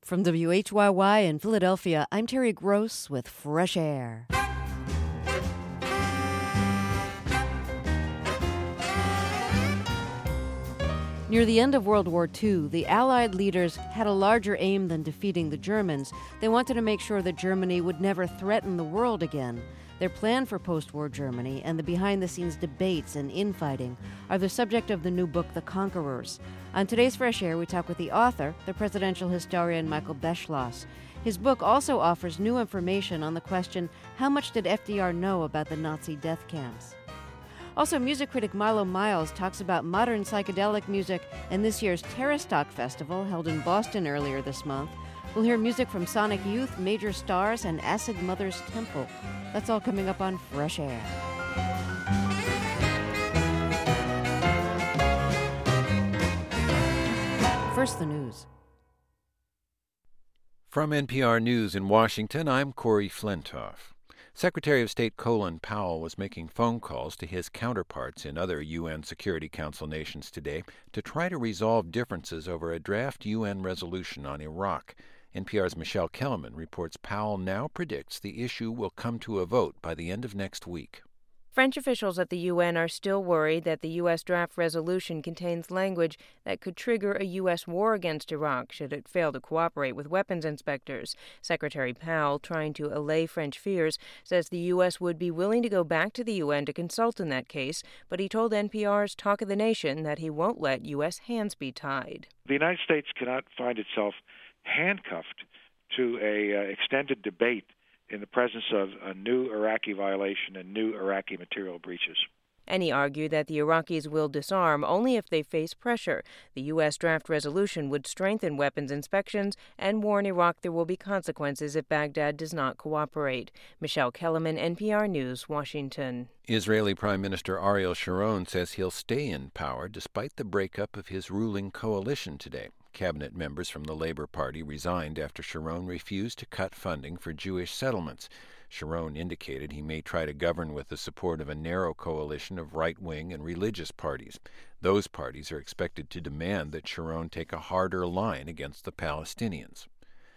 From WHYY in Philadelphia, I'm Terry Gross with Fresh Air. Near the end of World War II, the Allied leaders had a larger aim than defeating the Germans. They wanted to make sure that Germany would never threaten the world again. Their plan for post-war Germany and the behind-the-scenes debates and infighting are the subject of the new book, The Conquerors. On today's Fresh Air, we talk with the author, the presidential historian Michael Beschloss. His book also offers new information on the question, how much did FDR know about the Nazi death camps? Also, music critic Milo Miles talks about modern psychedelic music and this year's Terrastock Festival held in Boston earlier this month. We'll hear music from Sonic Youth, Major Stars, and Acid Mother's Temple. That's all coming up on Fresh Air. First, the news. From NPR News in Washington, I'm Corey Flintoff. Secretary of State Colin Powell was making phone calls to his counterparts in other UN Security Council nations today to try to resolve differences over a draft UN resolution on Iraq. NPR's Michelle Kellerman reports Powell now predicts the issue will come to a vote by the end of next week. French officials at the UN are still worried that the U.S. draft resolution contains language that could trigger a U.S. war against Iraq should it fail to cooperate with weapons inspectors. Secretary Powell, trying to allay French fears, says the U.S. would be willing to go back to the UN to consult in that case, but he told NPR's Talk of the Nation that he won't let U.S. hands be tied. The United States cannot find itself handcuffed to a extended debate in the presence of a new Iraqi violation and new Iraqi material breaches. And he argued that the Iraqis will disarm only if they face pressure. The U.S. draft resolution would strengthen weapons inspections and warn Iraq there will be consequences if Baghdad does not cooperate. Michelle Kellerman, NPR News, Washington. Israeli Prime Minister Ariel Sharon says he'll stay in power despite the breakup of his ruling coalition today. Cabinet members from the Labor Party resigned after Sharon refused to cut funding for Jewish settlements. Sharon indicated he may try to govern with the support of a narrow coalition of right-wing and religious parties. Those parties are expected to demand that Sharon take a harder line against the Palestinians.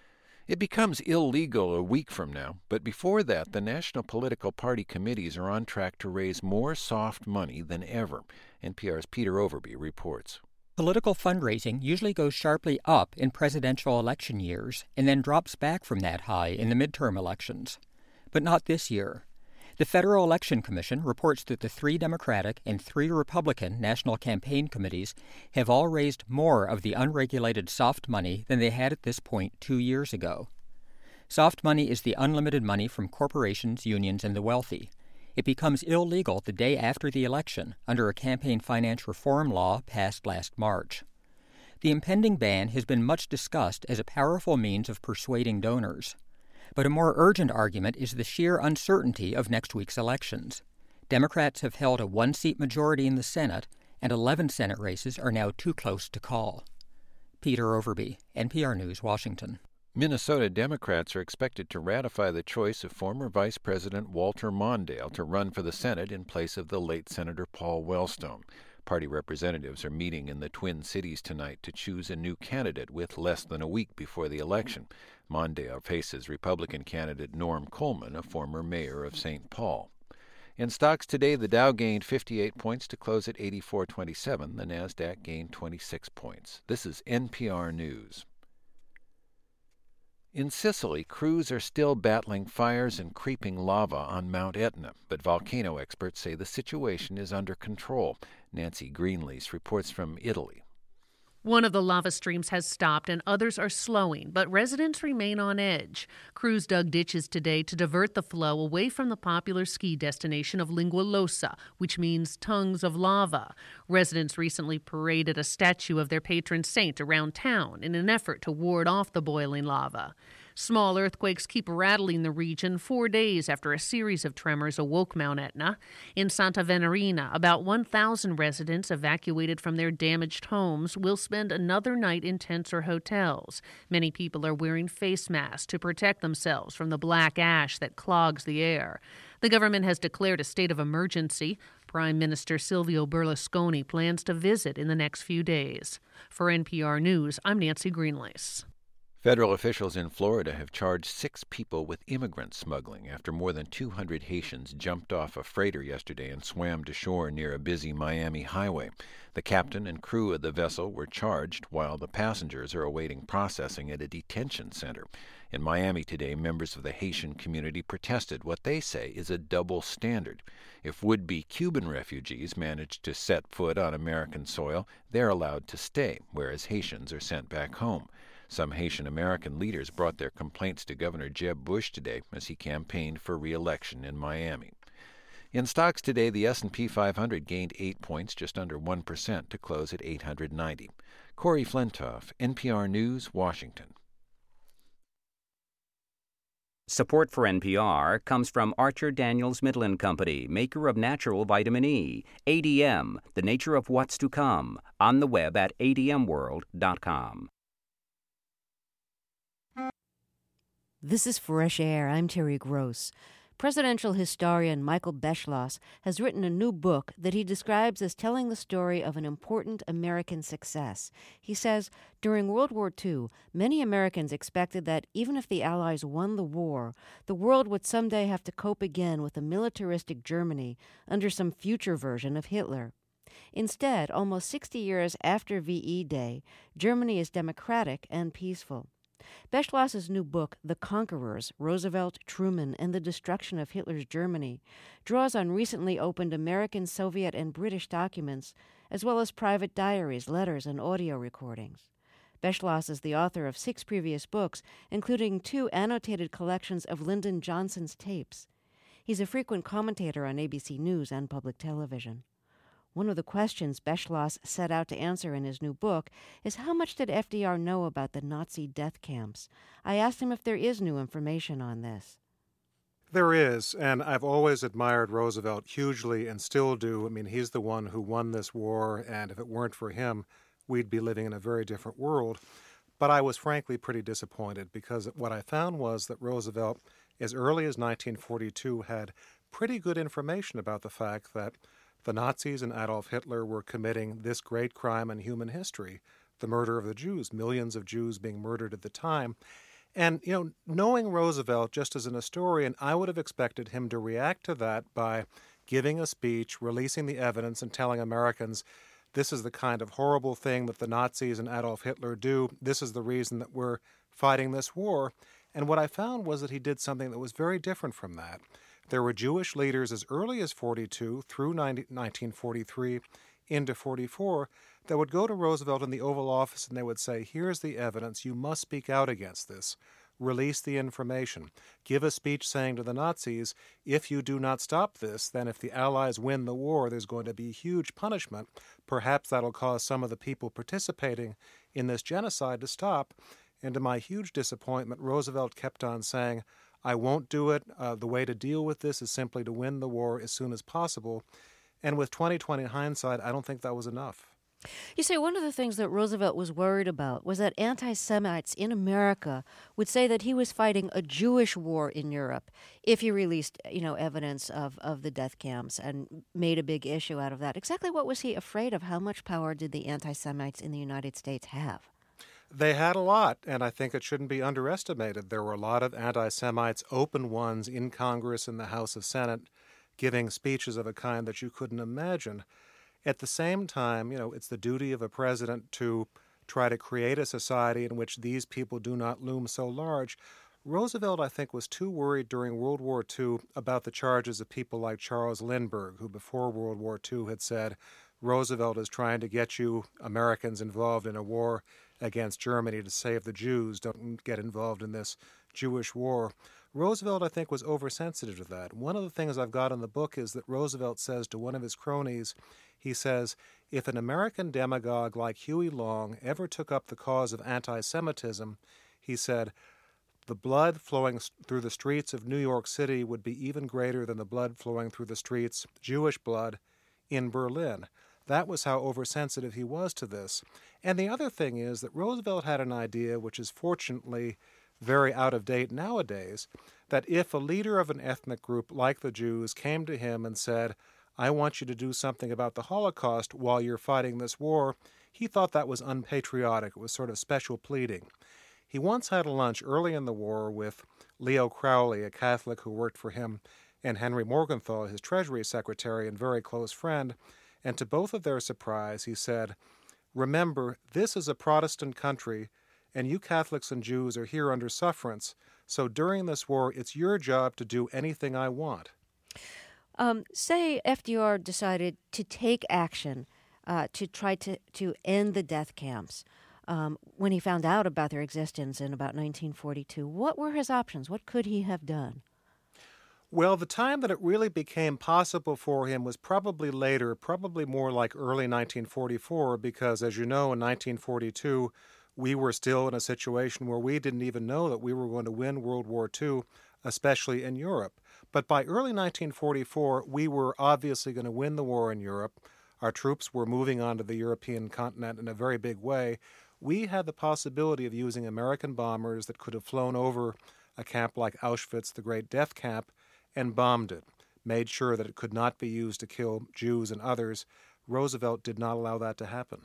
It becomes illegal a week from now, but before that, the national political party committees are on track to raise more soft money than ever. NPR's Peter Overby reports. Political fundraising usually goes sharply up in presidential election years and then drops back from that high in the midterm elections. But not this year. The Federal Election Commission reports that the 3 Democratic and 3 Republican national campaign committees have all raised more of the unregulated soft money than they had at this point 2 years ago. Soft money is the unlimited money from corporations, unions, and the wealthy. It becomes illegal the day after the election under a campaign finance reform law passed last March. The impending ban has been much discussed as a powerful means of persuading donors. But a more urgent argument is the sheer uncertainty of next week's elections. Democrats have held a 1-seat majority in the Senate, and 11 Senate races are now too close to call. Peter Overby, NPR News, Washington. Minnesota Democrats are expected to ratify the choice of former Vice President Walter Mondale to run for the Senate in place of the late Senator Paul Wellstone. Party representatives are meeting in the Twin Cities tonight to choose a new candidate with less than a week before the election. Mondale faces Republican candidate Norm Coleman, a former mayor of St. Paul. In stocks today, the Dow gained 58 points to close at 84.27. The Nasdaq gained 26 points. This is NPR News. In Sicily, crews are still battling fires and creeping lava on Mount Etna, but volcano experts say the situation is under control. Nancy Greenlease reports from Italy. One of the lava streams has stopped and others are slowing, but residents remain on edge. Crews dug ditches today to divert the flow away from the popular ski destination of Lingualosa, which means tongues of lava. Residents recently paraded a statue of their patron saint around town in an effort to ward off the boiling lava. Small earthquakes keep rattling the region 4 days after a series of tremors awoke Mount Etna. In Santa Venerina, about 1,000 residents evacuated from their damaged homes will spend another night in tents or hotels. Many people are wearing face masks to protect themselves from the black ash that clogs the air. The government has declared a state of emergency. Prime Minister Silvio Berlusconi plans to visit in the next few days. For NPR News, I'm Nancy Greenlease. Federal officials in Florida have charged 6 people with immigrant smuggling after more than 200 Haitians jumped off a freighter yesterday and swam to shore near a busy Miami highway. The captain and crew of the vessel were charged, while the passengers are awaiting processing at a detention center. In Miami today, members of the Haitian community protested what they say is a double standard. If would-be Cuban refugees manage to set foot on American soil, they're allowed to stay, whereas Haitians are sent back home. Some Haitian-American leaders brought their complaints to Governor Jeb Bush today as he campaigned for re-election in Miami. In stocks today, the S&P 500 gained 8 points, just under 1%, to close at 890. Corey Flintoff, NPR News, Washington. Support for NPR comes from Archer Daniels Midland Company, maker of natural vitamin E. ADM, the nature of what's to come, on the web at admworld.com. This is Fresh Air. I'm Terry Gross. Presidential historian Michael Beschloss has written a new book that he describes as telling the story of an important American success. He says, during World War II, many Americans expected that even if the Allies won the war, the world would someday have to cope again with a militaristic Germany under some future version of Hitler. Instead, almost 60 years after VE Day, Germany is democratic and peaceful. Beschloss's new book, The Conquerors, Roosevelt, Truman, and the Destruction of Hitler's Germany, draws on recently opened American, Soviet, and British documents, as well as private diaries, letters, and audio recordings. Beschloss is the author of 6 previous books, including 2 annotated collections of Lyndon Johnson's tapes. He's a frequent commentator on ABC News and public television. One of the questions Beschloss set out to answer in his new book is how much did FDR know about the Nazi death camps? I asked him if there is new information on this. There is, and I've always admired Roosevelt hugely and still do. I mean, he's the one who won this war, and if it weren't for him, we'd be living in a very different world. But I was frankly pretty disappointed because what I found was that Roosevelt, as early as 1942, had pretty good information about the fact that the Nazis and Adolf Hitler were committing this great crime in human history, the murder of the Jews, millions of Jews being murdered at the time. And, knowing Roosevelt just as an historian, I would have expected him to react to that by giving a speech, releasing the evidence, and telling Americans, this is the kind of horrible thing that the Nazis and Adolf Hitler do. This is the reason that we're fighting this war. And what I found was that he did something that was very different from that. There were Jewish leaders as early as 42 through 1943 into 44 that would go to Roosevelt in the Oval Office and they would say, here's the evidence. You must speak out against this. Release the information. Give a speech saying to the Nazis, if you do not stop this, then if the Allies win the war, there's going to be huge punishment. Perhaps that'll cause some of the people participating in this genocide to stop. And to my huge disappointment, Roosevelt kept on saying, I won't do it. The way to deal with this is simply to win the war as soon as possible. And with 20/20 hindsight, I don't think that was enough. You say one of the things that Roosevelt was worried about was that anti-Semites in America would say that he was fighting a Jewish war in Europe if he released, evidence of the death camps and made a big issue out of that. Exactly what was he afraid of? How much power did the anti-Semites in the United States have? They had a lot, and I think it shouldn't be underestimated. There were a lot of anti-Semites, open ones, in Congress and the House of Senate, giving speeches of a kind that you couldn't imagine. At the same time, it's the duty of a president to try to create a society in which these people do not loom so large. Roosevelt, I think, was too worried during World War II about the charges of people like Charles Lindbergh, who before World War II had said, Roosevelt is trying to get you Americans involved in a war against Germany to save the Jews. Don't get involved in this Jewish war. Roosevelt, I think, was oversensitive to that. One of the things I've got in the book is that Roosevelt says to one of his cronies, he says, if an American demagogue like Huey Long ever took up the cause of anti-Semitism, he said, the blood flowing through the streets of New York City would be even greater than the blood flowing through the streets, Jewish blood, in Berlin. That was how oversensitive he was to this. And the other thing is that Roosevelt had an idea, which is fortunately very out of date nowadays, that if a leader of an ethnic group like the Jews came to him and said, I want you to do something about the Holocaust while you're fighting this war, he thought that was unpatriotic. It was sort of special pleading. He once had a lunch early in the war with Leo Crowley, a Catholic who worked for him, and Henry Morgenthau, his Treasury Secretary and very close friend, and to both of their surprise, he said, "Remember, this is a Protestant country, and you Catholics and Jews are here under sufferance, so during this war, it's your job to do anything I want." Say FDR decided to take action to try to end the death camps when he found out about their existence in about 1942. What were his options? What could he have done? Well, the time that it really became possible for him was probably later, probably more like early 1944, because as you know, in 1942, we were still in a situation where we didn't even know that we were going to win World War II, especially in Europe. But by early 1944, we were obviously going to win the war in Europe. Our troops were moving onto the European continent in a very big way. We had the possibility of using American bombers that could have flown over a camp like Auschwitz, the Great Death Camp, and bombed it, made sure that it could not be used to kill Jews and others. Roosevelt did not allow that to happen.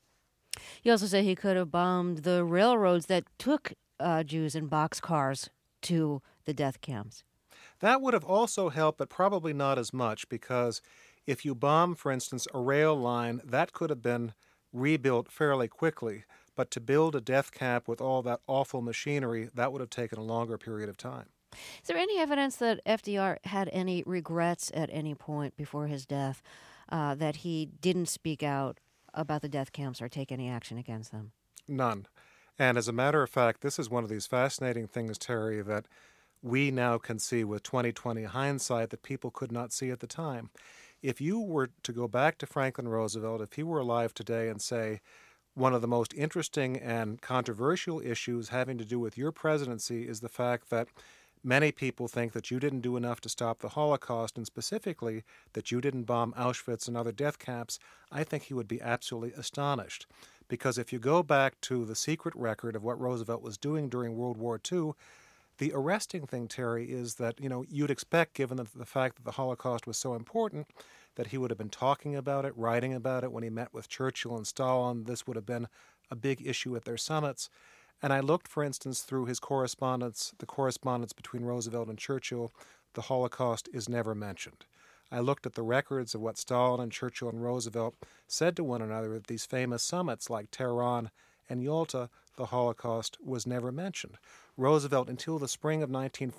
You also say he could have bombed the railroads that took Jews in boxcars to the death camps. That would have also helped, but probably not as much, because if you bomb, for instance, a rail line, that could have been rebuilt fairly quickly. But to build a death camp with all that awful machinery, that would have taken a longer period of time. Is there any evidence that FDR had any regrets at any point before his death that he didn't speak out about the death camps or take any action against them? None. And as a matter of fact, this is one of these fascinating things, Terry, that we now can see with 20/20 hindsight that people could not see at the time. If you were to go back to Franklin Roosevelt, if he were alive today and say, one of the most interesting and controversial issues having to do with your presidency is the fact that many people think that you didn't do enough to stop the Holocaust, and specifically that you didn't bomb Auschwitz and other death camps, I think he would be absolutely astonished. Because if you go back to the secret record of what Roosevelt was doing during World War II, the arresting thing, Terry, is that, you'd expect, given the fact that the Holocaust was so important, that he would have been talking about it, writing about it when he met with Churchill and Stalin. This would have been a big issue at their summits. And I looked, for instance, through his correspondence, the correspondence between Roosevelt and Churchill. The Holocaust is never mentioned. I looked at the records of what Stalin and Churchill and Roosevelt said to one another at these famous summits like Tehran and Yalta. The Holocaust was never mentioned. Roosevelt, until the spring of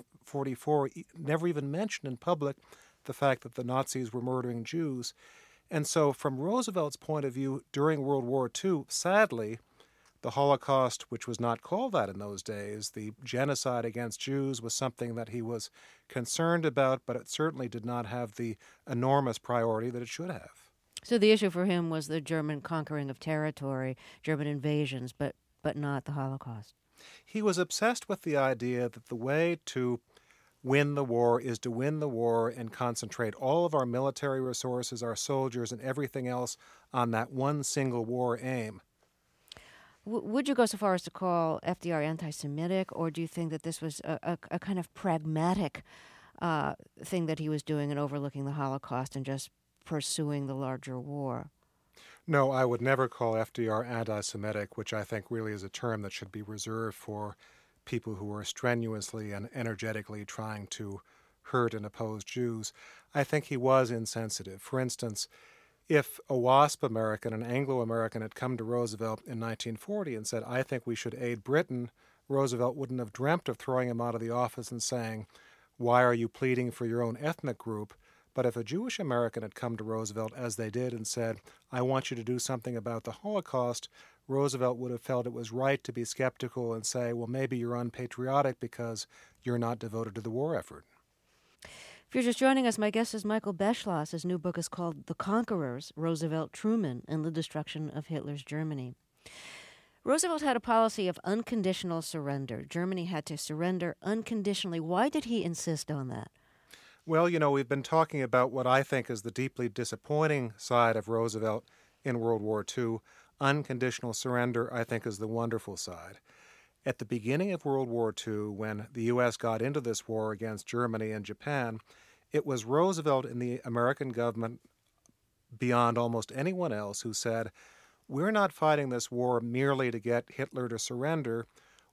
1944, never even mentioned in public the fact that the Nazis were murdering Jews. And so from Roosevelt's point of view, during World War II, sadly, the Holocaust, which was not called that in those days, the genocide against Jews, was something that he was concerned about, but it certainly did not have the enormous priority that it should have. So the issue for him was the German conquering of territory, German invasions, but not the Holocaust. He was obsessed with the idea that the way to win the war is to win the war and concentrate all of our military resources, our soldiers, and everything else on that one single war aim. Would you go so far as to call FDR anti-Semitic, or do you think that this was a kind of pragmatic thing that he was doing and overlooking the Holocaust and just pursuing the larger war? No, I would never call FDR anti-Semitic, which I think really is a term that should be reserved for people who are strenuously and energetically trying to hurt and oppose Jews. I think he was insensitive. For instance, if a WASP American, an Anglo-American, had come to Roosevelt in 1940 and said, I think we should aid Britain, Roosevelt wouldn't have dreamt of throwing him out of the office and saying, why are you pleading for your own ethnic group? But if a Jewish American had come to Roosevelt, as they did, and said, I want you to do something about the Holocaust, Roosevelt would have felt it was right to be skeptical and say, well, maybe you're unpatriotic because you're not devoted to the war effort. If you're just joining us, my guest is Michael Beschloss. His new book is called The Conquerors, Roosevelt, Truman, and the Destruction of Hitler's Germany. Roosevelt had a policy of unconditional surrender. Germany had to surrender unconditionally. Why did he insist on that? Well, we've been talking about what I think is the deeply disappointing side of Roosevelt in World War II. Unconditional surrender, I think, is the wonderful side. At the beginning of World War II, when the U.S. got into this war against Germany and Japan, it was Roosevelt and the American government, beyond almost anyone else, who said, we're not fighting this war merely to get Hitler to surrender.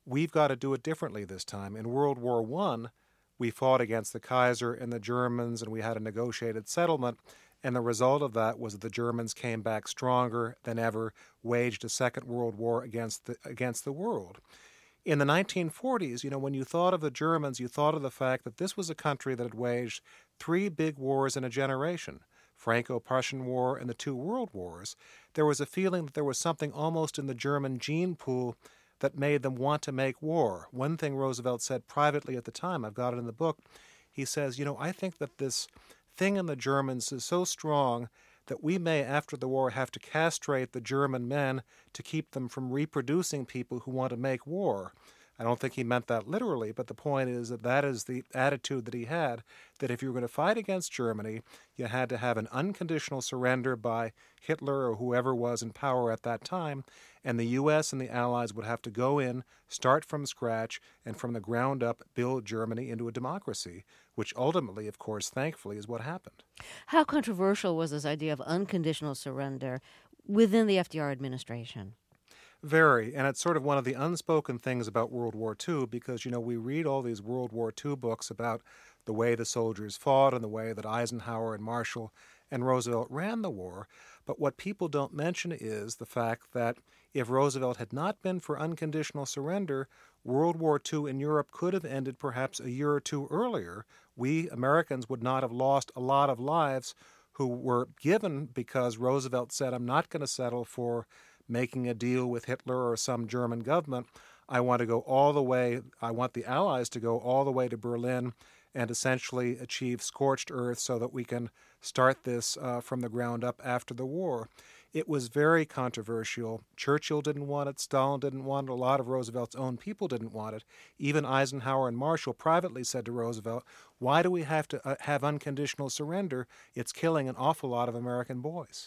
we've got to do it differently this time. In World War I, we fought against the Kaiser and the Germans, and we had a negotiated settlement, and the result of that was that the Germans came back stronger than ever, waged a Second World War against the world. In the 1940s, when you thought of the Germans, you thought of the fact that this was a country that had waged 3 big wars in a generation, Franco-Prussian War and the 2 World Wars. There was a feeling that there was something almost in the German gene pool that made them want to make war. One thing Roosevelt said privately at the time, I've got it in the book, he says, I think that this thing in the Germans is so strong that we may, after the war, have to castrate the German men to keep them from reproducing people who want to make war. I don't think he meant that literally, but the point is that that is the attitude that he had, that if you were going to fight against Germany, you had to have an unconditional surrender by Hitler or whoever was in power at that time, and the U.S. and the Allies would have to go in, start from scratch, and from the ground up build Germany into a democracy, which ultimately, of course, thankfully, is what happened. How controversial was this idea of unconditional surrender within the FDR administration? Very, and it's sort of one of the unspoken things about World War II because, we read all these World War II books about the way the soldiers fought and the way that Eisenhower and Marshall and Roosevelt ran the war, but what people don't mention is the fact that if Roosevelt had not been for unconditional surrender, World War II in Europe could have ended perhaps a year or two earlier. We, Americans, would not have lost a lot of lives who were given because Roosevelt said, I'm not going to settle for making a deal with Hitler or some German government. I want to go all the way, I want the Allies to go all the way to Berlin and essentially achieve scorched earth so that we can start this from the ground up after the war. It was very controversial. Churchill didn't want it, Stalin didn't want it, a lot of Roosevelt's own people didn't want it. Even Eisenhower and Marshall privately said to Roosevelt, why do we have to have unconditional surrender? It's killing an awful lot of American boys.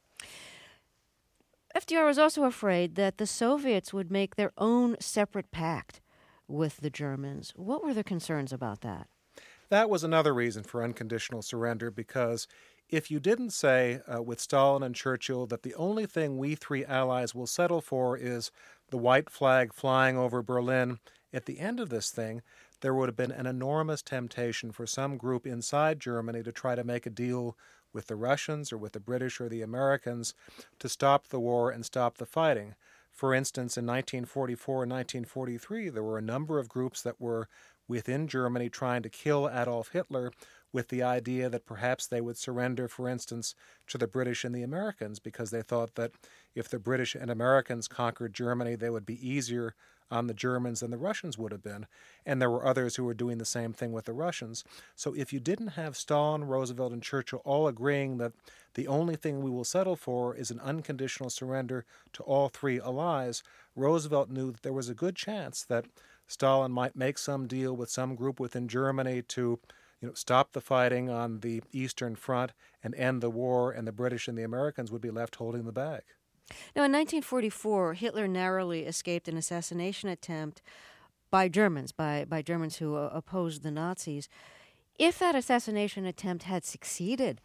FDR was also afraid that the Soviets would make their own separate pact with the Germans. What were the concerns about that? That was another reason for unconditional surrender, because if you didn't say with Stalin and Churchill that the only thing we 3 allies will settle for is the white flag flying over Berlin, at the end of this thing, there would have been an enormous temptation for some group inside Germany to try to make a deal with the Russians or with the British or the Americans to stop the war and stop the fighting. For instance, in 1944 and 1943, there were a number of groups that were within Germany trying to kill Adolf Hitler with the idea that perhaps they would surrender, for instance, to the British and the Americans because they thought that if the British and Americans conquered Germany, they would be easier on the Germans than the Russians would have been. And there were others who were doing the same thing with the Russians. So if you didn't have Stalin, Roosevelt, and Churchill all agreeing that the only thing we will settle for is an unconditional surrender to all 3 allies, Roosevelt knew that there was a good chance that Stalin might make some deal with some group within Germany to stop the fighting on the Eastern Front and end the war, and the British and the Americans would be left holding the bag. Now, in 1944, Hitler narrowly escaped an assassination attempt by Germans, by Germans who opposed the Nazis. If that assassination attempt had succeeded,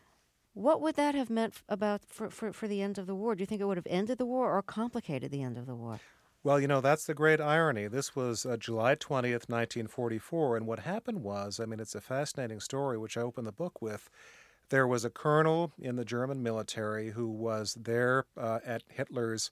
what would that have meant for the end of the war? Do you think it would have ended the war or complicated the end of the war? Well, that's the great irony. This was July 20th, 1944, and what happened was, it's a fascinating story, which I open the book with. There was a colonel in the German military who was there at Hitler's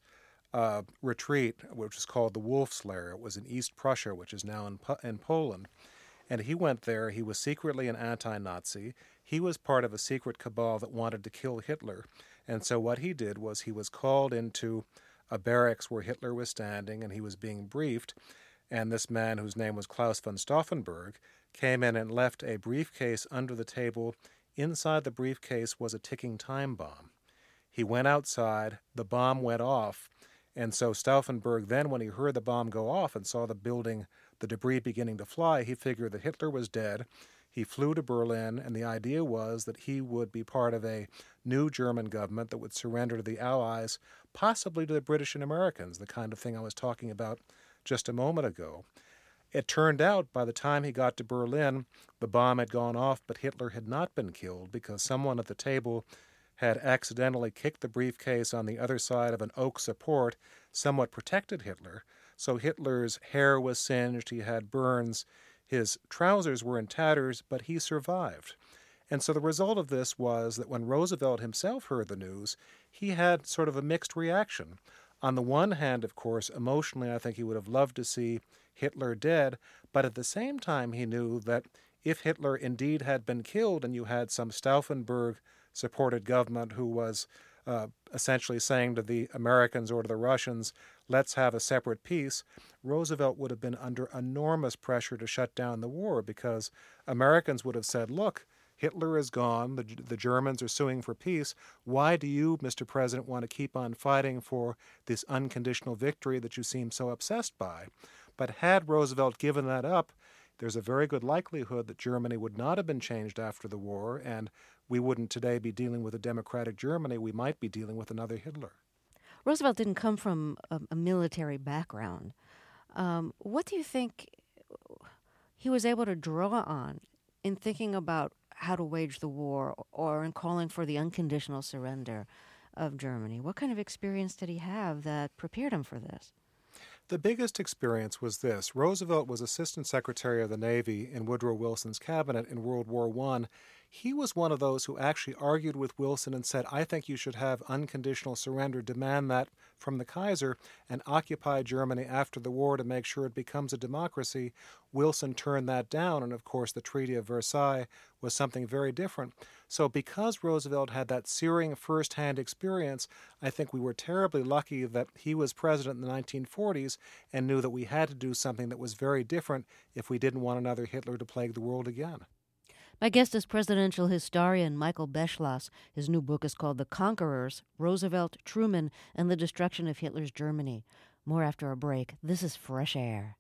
retreat, which was called the Wolf's Lair. It was in East Prussia, which is now in Poland. And he went there. He was secretly an anti-Nazi. He was part of a secret cabal that wanted to kill Hitler. And so what he did was he was called into a barracks where Hitler was standing, and he was being briefed. And this man, whose name was Klaus von Stauffenberg, came in and left a briefcase under the table. Inside the briefcase was a ticking time bomb. He went outside, the bomb went off, and so Stauffenberg then, when he heard the bomb go off and saw the building, the debris beginning to fly, he figured that Hitler was dead. He flew to Berlin, and the idea was that he would be part of a new German government that would surrender to the Allies, possibly to the British and Americans, the kind of thing I was talking about just a moment ago. It turned out by the time he got to Berlin, the bomb had gone off, but Hitler had not been killed because someone at the table had accidentally kicked the briefcase on the other side of an oak support, somewhat protected Hitler. So Hitler's hair was singed, he had burns, his trousers were in tatters, but he survived. And so the result of this was that when Roosevelt himself heard the news, he had sort of a mixed reaction. On the one hand, of course, emotionally, I think he would have loved to see Hitler dead, but at the same time he knew that if Hitler indeed had been killed and you had some Stauffenberg-supported government who was essentially saying to the Americans or to the Russians, let's have a separate peace, Roosevelt would have been under enormous pressure to shut down the war because Americans would have said, look, Hitler is gone, the Germans are suing for peace. Why do you, Mr. President, want to keep on fighting for this unconditional victory that you seem so obsessed by? But had Roosevelt given that up, there's a very good likelihood that Germany would not have been changed after the war, and we wouldn't today be dealing with a democratic Germany. We might be dealing with another Hitler. Roosevelt didn't come from a military background. What do you think he was able to draw on in thinking about how to wage the war or in calling for the unconditional surrender of Germany? What kind of experience did he have that prepared him for this? The biggest experience was this. Roosevelt was Assistant Secretary of the Navy in Woodrow Wilson's cabinet in World War I. He was one of those who actually argued with Wilson and said, I think you should have unconditional surrender, demand that from the Kaiser, and occupy Germany after the war to make sure it becomes a democracy. Wilson turned that down, and of course the Treaty of Versailles was something very different. So because Roosevelt had that searing first-hand experience, I think we were terribly lucky that he was president in the 1940s and knew that we had to do something that was very different if we didn't want another Hitler to plague the world again. My guest is presidential historian Michael Beschloss. His new book is called The Conquerors, Roosevelt, Truman, and the Destruction of Hitler's Germany. More after a break. This is Fresh Air.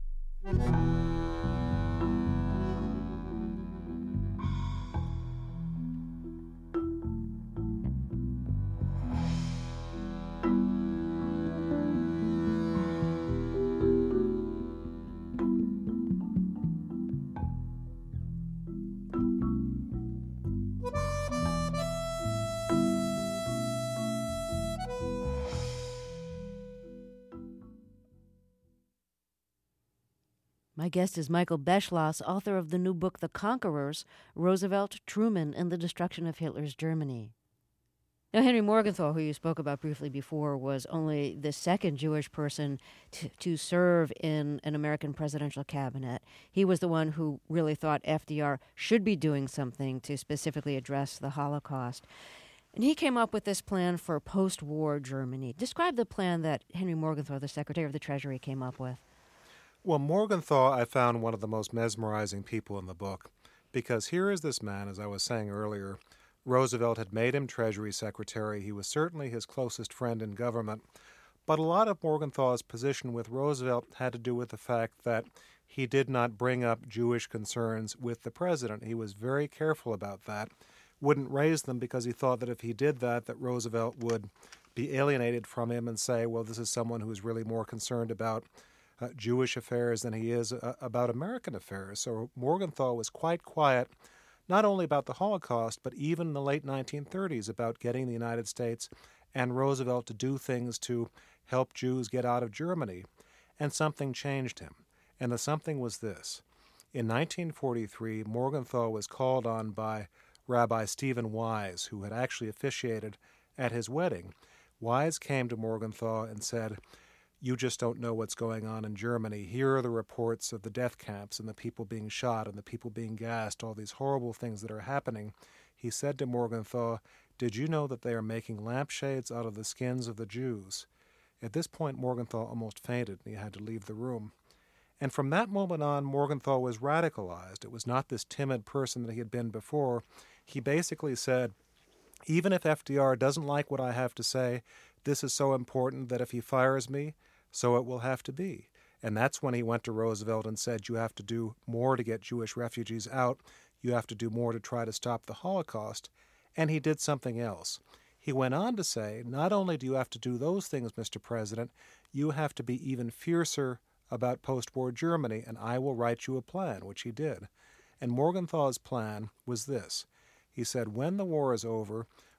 My guest is Michael Beschloss, author of the new book, The Conquerors, Roosevelt, Truman, and the Destruction of Hitler's Germany. Now, Henry Morgenthau, who you spoke about briefly before, was only the second Jewish person to serve in an American presidential cabinet. He was the one who really thought FDR should be doing something to specifically address the Holocaust. And he came up with this plan for post-war Germany. Describe the plan that Henry Morgenthau, the Secretary of the Treasury, came up with. Well, Morgenthau, I found one of the most mesmerizing people in the book, because here is this man, as I was saying earlier, Roosevelt had made him Treasury Secretary. He was certainly his closest friend in government. But a lot of Morgenthau's position with Roosevelt had to do with the fact that he did not bring up Jewish concerns with the president. He was very careful about that, wouldn't raise them because he thought that if he did that, that Roosevelt would be alienated from him and say, well, this is someone who is really more concerned about Jewish affairs than he is about American affairs. So Morgenthau was quite quiet, not only about the Holocaust, but even in the late 1930s about getting the United States and Roosevelt to do things to help Jews get out of Germany. And something changed him. And the something was this. In 1943, Morgenthau was called on by Rabbi Stephen Wise, who had actually officiated at his wedding. Wise came to Morgenthau and said, you just don't know what's going on in Germany. Here are the reports of the death camps and the people being shot and the people being gassed, all these horrible things that are happening. He said to Morgenthau, did you know that they are making lampshades out of the skins of the Jews? At this point, Morgenthau almost fainted and he had to leave the room. And from that moment on, Morgenthau was radicalized. It was not this timid person that he had been before. He basically said, even if FDR doesn't like what I have to say, this is so important that if he fires me, so it will have to be. And that's when he went to Roosevelt and said, you have to do more to get Jewish refugees out. You have to do more to try to stop the Holocaust. And he did something else. He went on to say, not only do you have to do those things, Mr. President, you have to be even fiercer about post-war Germany, and I will write you a plan, which he did. And Morgenthau's plan was this. He said, when the war is over,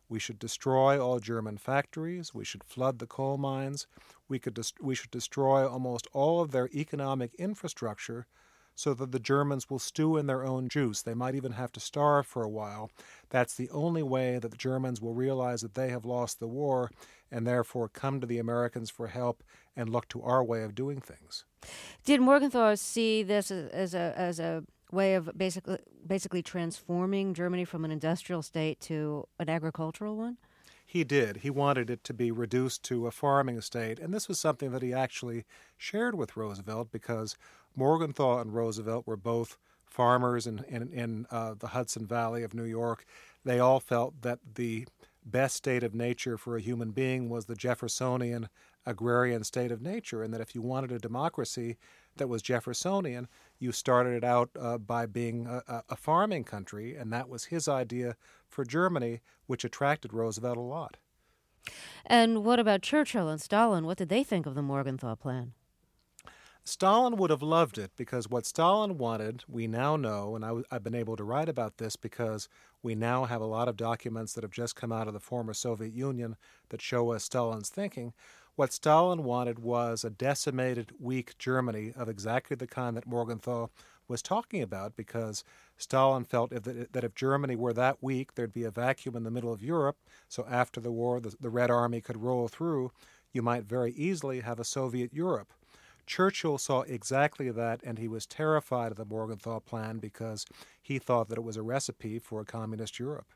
We should destroy all German factories. We should flood the coal mines. We should destroy almost all of their economic infrastructure so that the Germans will stew in their own juice. They might even have to starve for a while. That's the only way that the Germans will realize that they have lost the war and therefore come to the Americans for help and look to our way of doing things. Did Morgenthau see this as a way of basically transforming Germany from an industrial state to an agricultural one? He did. He wanted it to be reduced to a farming state, and this was something that he actually shared with Roosevelt because Morgenthau and Roosevelt were both farmers in the Hudson Valley of New York. They all felt that the best state of nature for a human being was the Jeffersonian agrarian state of nature, and that if you wanted a democracy that was Jeffersonian, you started it out by being a farming country, and that was his idea for Germany, which attracted Roosevelt a lot. And what about Churchill and Stalin? What did they think of the Morgenthau Plan? Stalin would have loved it because what Stalin wanted, we now know, and I've been able to write about this because we now have a lot of documents that have just come out of the former Soviet Union that show us Stalin's thinking. What Stalin wanted was a decimated, weak Germany of exactly the kind that Morgenthau was talking about because Stalin felt that if Germany were that weak, there'd be a vacuum in the middle of Europe, so after the war the Red Army could roll through. You might very easily have a Soviet Europe. Churchill saw exactly that, and he was terrified of the Morgenthau Plan because he thought that it was a recipe for a communist Europe.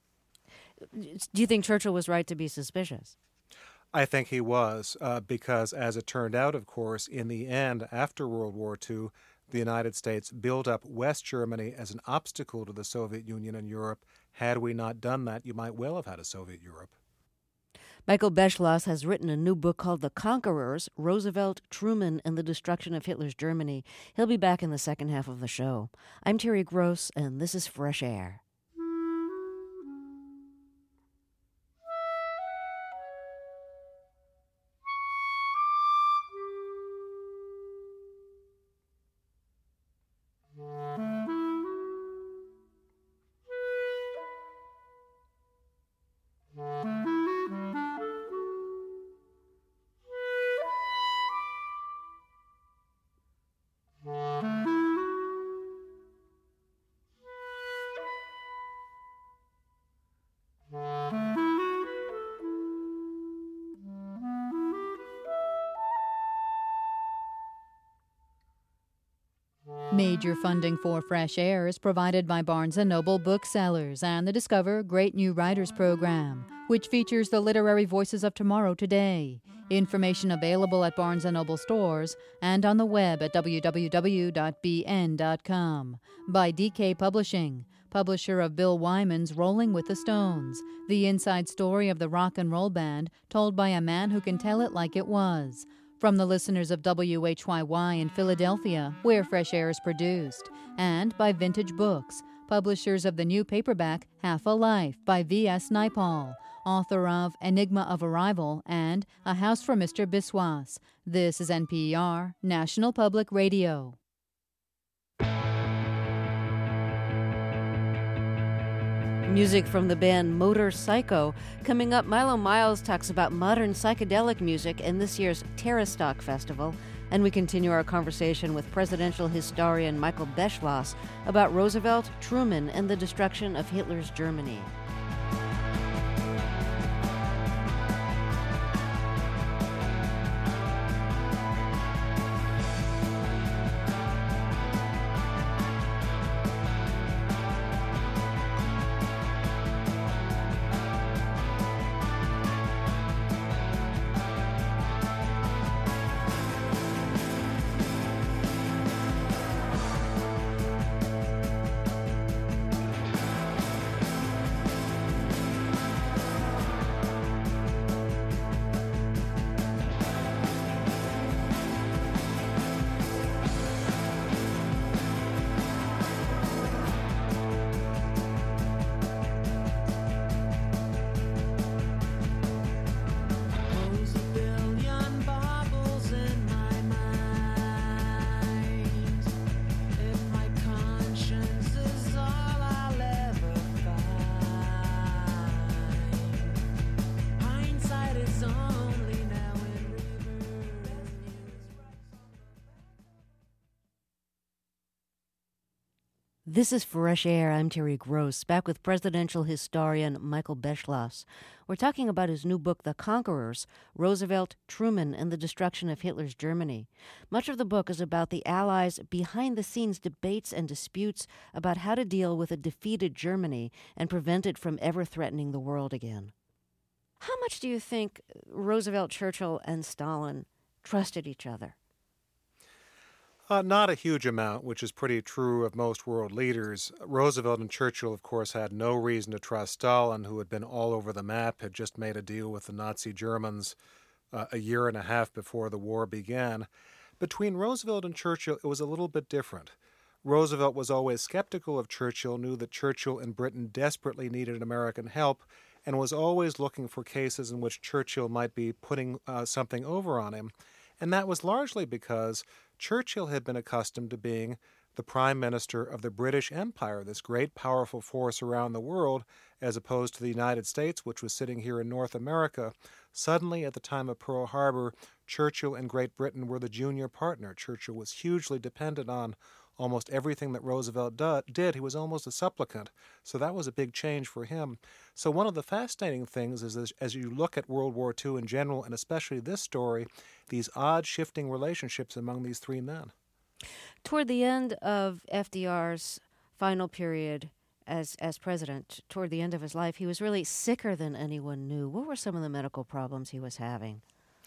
Do you think Churchill was right to be suspicious? I think he was, because as it turned out, of course, in the end, after World War II, the United States built up West Germany as an obstacle to the Soviet Union and Europe. Had we not done that, you might well have had a Soviet Europe. Michael Beschloss has written a new book called The Conquerors, Roosevelt, Truman, and the Destruction of Hitler's Germany. He'll be back in the second half of the show. I'm Terry Gross, and this is Fresh Air. Major funding for Fresh Air is provided by Barnes & Noble Booksellers and the Discover Great New Writers program, which features the literary voices of tomorrow today. Information available at Barnes & Noble stores and on the web at www.bn.com. By DK Publishing, publisher of Bill Wyman's Rolling with the Stones, the inside story of the rock and roll band told by a man who can tell it like it was. From the listeners of WHYY in Philadelphia, where Fresh Air is produced, and by Vintage Books, publishers of the new paperback Half a Life by V.S. Naipaul, author of Enigma of Arrival and A House for Mr. Biswas. This is NPR, National Public Radio. Music from the band Motor Psycho. Coming up, Milo Miles talks about modern psychedelic music in this year's Terrastock Festival. And we continue our conversation with presidential historian Michael Beschloss about Roosevelt, Truman, and the destruction of Hitler's Germany. This is Fresh Air. I'm Terry Gross, back with presidential historian Michael Beschloss. We're talking about his new book, The Conquerors, Roosevelt, Truman, and the Destruction of Hitler's Germany. Much of the book is about the Allies' behind-the-scenes debates and disputes about how to deal with a defeated Germany and prevent it from ever threatening the world again. How much do you think Roosevelt, Churchill, and Stalin trusted each other? Not a huge amount, which is pretty true of most world leaders. Roosevelt and Churchill, of course, had no reason to trust Stalin, who had been all over the map, had just made a deal with the Nazi Germans a year and a half before the war began. Between Roosevelt and Churchill, it was a little bit different. Roosevelt was always skeptical of Churchill, knew that Churchill and Britain desperately needed American help, and was always looking for cases in which Churchill might be putting something over on him. And that was largely because Churchill had been accustomed to being the prime minister of the British Empire, this great powerful force around the world, as opposed to the United States, which was sitting here in North America. Suddenly, at the time of Pearl Harbor, Churchill and Great Britain were the junior partner. Churchill was hugely dependent on almost everything that Roosevelt did. He was almost a supplicant. So that was a big change for him. So one of the fascinating things is that as you look at World War II in general, and especially this story, these odd shifting relationships among these three men. Toward the end of FDR's final period as president, toward the end of his life, he was really sicker than anyone knew. What were some of the medical problems he was having?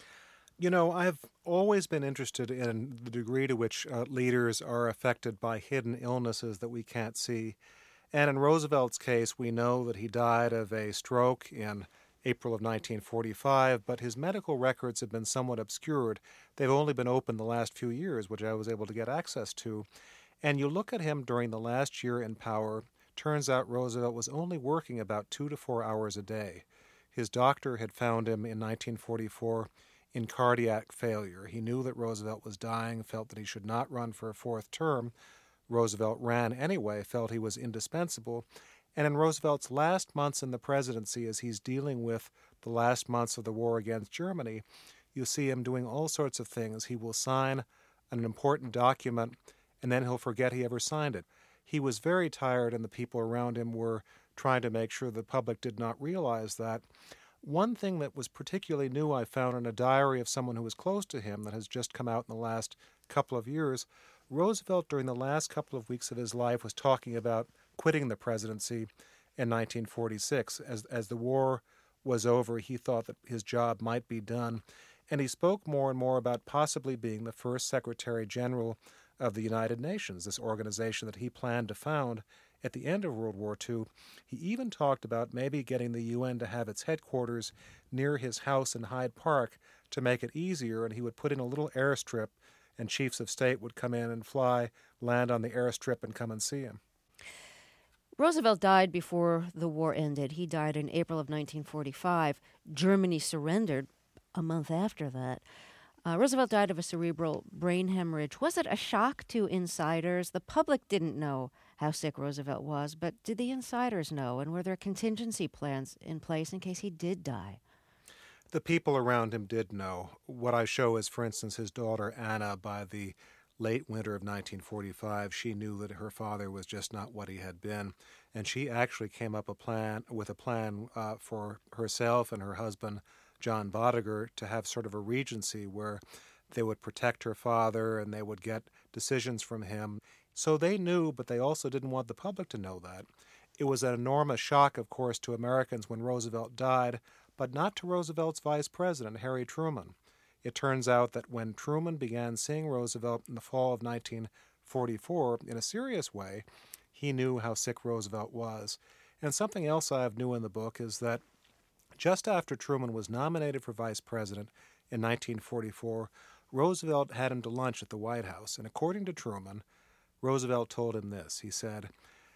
You know, I've always been interested in the degree to which leaders are affected by hidden illnesses that we can't see. And in Roosevelt's case, we know that he died of a stroke in April of 1945, but his medical records have been somewhat obscured. They've only been open the last few years, which I was able to get access to. And you look at him during the last year in power, turns out Roosevelt was only working about 2 to 4 hours a day. His doctor had found him in 1944 in cardiac failure. He knew that Roosevelt was dying, felt that he should not run for a fourth term. Roosevelt ran anyway, felt he was indispensable. And in Roosevelt's last months in the presidency, as he's dealing with the last months of the war against Germany, you see him doing all sorts of things. He will sign an important document, and then he'll forget he ever signed it. He was very tired, and the people around him were trying to make sure the public did not realize that. One thing that was particularly new I found in a diary of someone who was close to him that has just come out in the last couple of years, Roosevelt during the last couple of weeks of his life was talking about quitting the presidency in 1946. As the war was over, he thought that his job might be done, and he spoke more and more about possibly being the first Secretary General of the United Nations, this organization that he planned to found at the end of World War II. He even talked about maybe getting the UN to have its headquarters near his house in Hyde Park to make it easier, and he would put in a little airstrip, and chiefs of state would come in and fly, land on the airstrip, and come and see him. Roosevelt died before the war ended. He died in April of 1945. Germany surrendered a month after that. Roosevelt died of a cerebral brain hemorrhage. Was it a shock to insiders? The public didn't know how sick Roosevelt was, but did the insiders know? And were there contingency plans in place in case he did die? The people around him did know. What I show is, for instance, his daughter Anna. By the late winter of 1945, she knew that her father was just not what he had been, and she actually came up with a plan for herself and her husband, John Bodiger, to have sort of a regency where they would protect her father and they would get decisions from him. So they knew, but they also didn't want the public to know that. It was an enormous shock, of course, to Americans when Roosevelt died, but not to Roosevelt's vice president, Harry Truman. It turns out that when Truman began seeing Roosevelt in the fall of 1944 in a serious way, he knew how sick Roosevelt was. And something else I have new in the book is that just after Truman was nominated for vice president in 1944, Roosevelt had him to lunch at the White House. And according to Truman, Roosevelt told him this. He said,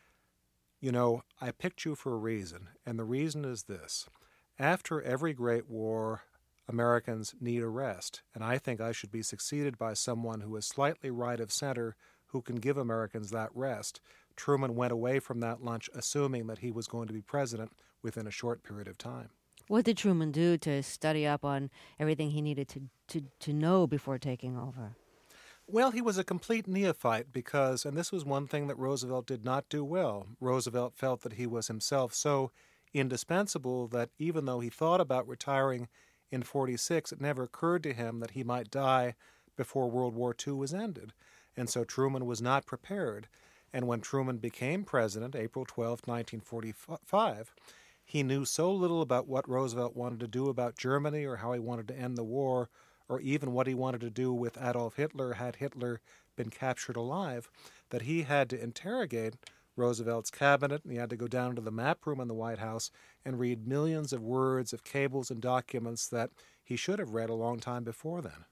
"You know, I picked you for a reason, and the reason is this. After every great war, Americans need a rest, and I think I should be succeeded by someone who is slightly right of center who can give Americans that rest." Truman went away from that lunch assuming that he was going to be president within a short period of time. What did Truman do to study up on everything he needed to know before taking over? Well, he was a complete neophyte because, and this was one thing that Roosevelt did not do well, Roosevelt felt that he was himself so indispensable that even though he thought about retiring in 46, it never occurred to him that he might die before World War II was ended. And so Truman was not prepared. And when Truman became president, April 12, 1945, he knew so little about what Roosevelt wanted to do about Germany or how he wanted to end the war or even what he wanted to do with Adolf Hitler had Hitler been captured alive, that he had to interrogate Roosevelt's cabinet, and he had to go down to the map room in the White House and read millions of words of cables and documents that he should have read a long time before then.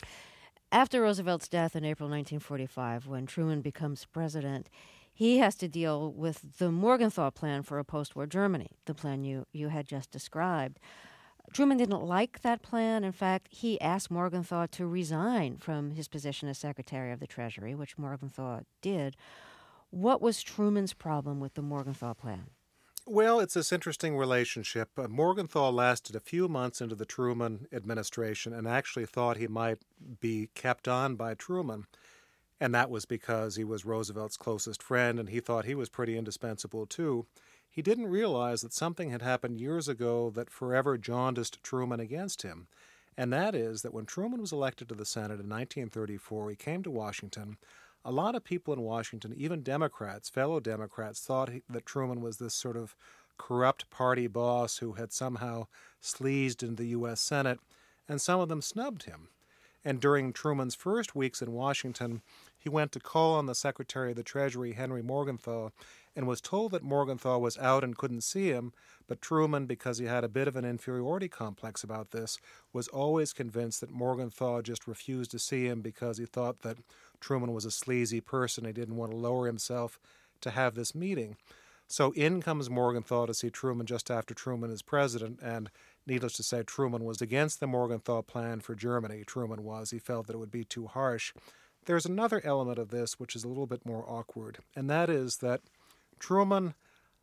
After Roosevelt's death in April 1945, when Truman becomes president, he has to deal with the Morgenthau Plan for a post-war Germany, the plan you had just described. Truman didn't like that plan. In fact, he asked Morgenthau to resign from his position as Secretary of the Treasury, which Morgenthau did. What was Truman's problem with the Morgenthau Plan? Well, it's this interesting relationship. Morgenthau lasted a few months into the Truman administration and actually thought he might be kept on by Truman. And that was because he was Roosevelt's closest friend, and he thought he was pretty indispensable, too. He didn't realize that something had happened years ago that forever jaundiced Truman against him. And that is that when Truman was elected to the Senate in 1934, he came to Washington. A lot of people in Washington, even Democrats, fellow Democrats, thought that Truman was this sort of corrupt party boss who had somehow sleazed into the U.S. Senate, and some of them snubbed him. And during Truman's first weeks in Washington, he went to call on the Secretary of the Treasury, Henry Morgenthau, and was told that Morgenthau was out and couldn't see him, but Truman, because he had a bit of an inferiority complex about this, was always convinced that Morgenthau just refused to see him because he thought that Truman was a sleazy person. He didn't want to lower himself to have this meeting. So in comes Morgenthau to see Truman just after Truman is president, and needless to say, Truman was against the Morgenthau Plan for Germany. Truman was. He felt that it would be too harsh. There's another element of this which is a little bit more awkward, and that is that Truman,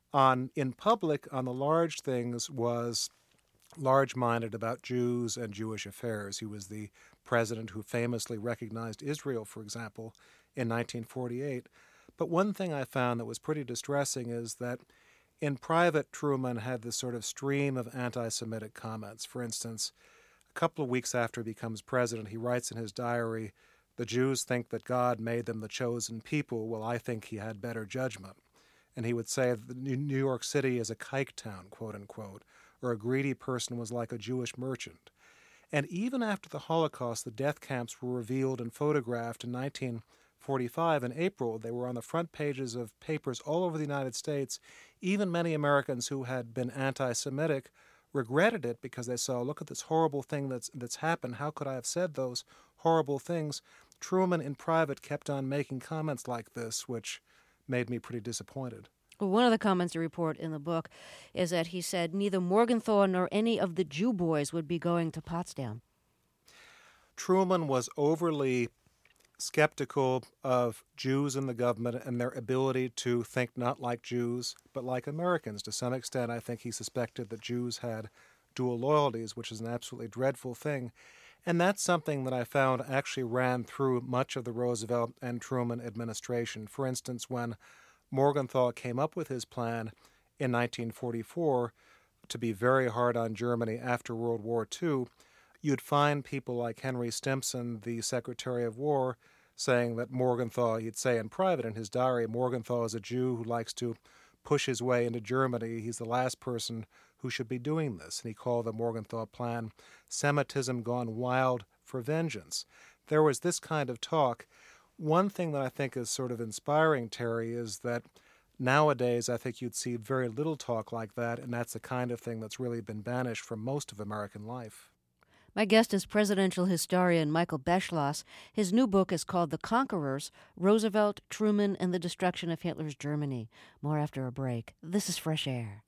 in public, on the large things, was large-minded about Jews and Jewish affairs. He was the president who famously recognized Israel, for example, in 1948. But one thing I found that was pretty distressing is that in private, Truman had this sort of stream of anti-Semitic comments. For instance, a couple of weeks after he becomes president, he writes in his diary, "The Jews think that God made them the chosen people. Well, I think he had better judgment." And he would say that New York City is a kike town, quote unquote, or a greedy person was like a Jewish merchant. And even after the Holocaust, the death camps were revealed and photographed in 1945 in April. They were on the front pages of papers all over the United States. Even many Americans who had been anti-Semitic regretted it because they saw, look at this horrible thing that's happened. How could I have said those horrible things? Truman in private kept on making comments like this, which made me pretty disappointed. Well, one of the comments you report in the book is that he said neither Morgenthau nor any of the Jew boys would be going to Potsdam. Truman was overly skeptical of Jews in the government and their ability to think not like Jews, but like Americans. To some extent, I think he suspected that Jews had dual loyalties, which is an absolutely dreadful thing. And that's something that I found actually ran through much of the Roosevelt and Truman administration. For instance, when Morgenthau came up with his plan in 1944 to be very hard on Germany after World War II, you'd find people like Henry Stimson, the Secretary of War, saying that Morgenthau, he'd say in private in his diary, Morgenthau is a Jew who likes to push his way into Germany. He's the last person who should be doing this. And he called the Morgenthau Plan Semitism gone wild for vengeance. There was this kind of talk. One thing that I think is sort of inspiring, Terry, is that nowadays I think you'd see very little talk like that, and that's the kind of thing that's really been banished from most of American life. My guest is presidential historian Michael Beschloss. His new book is called The Conquerors, Roosevelt, Truman, and the Destruction of Hitler's Germany. More after a break. This is Fresh Air.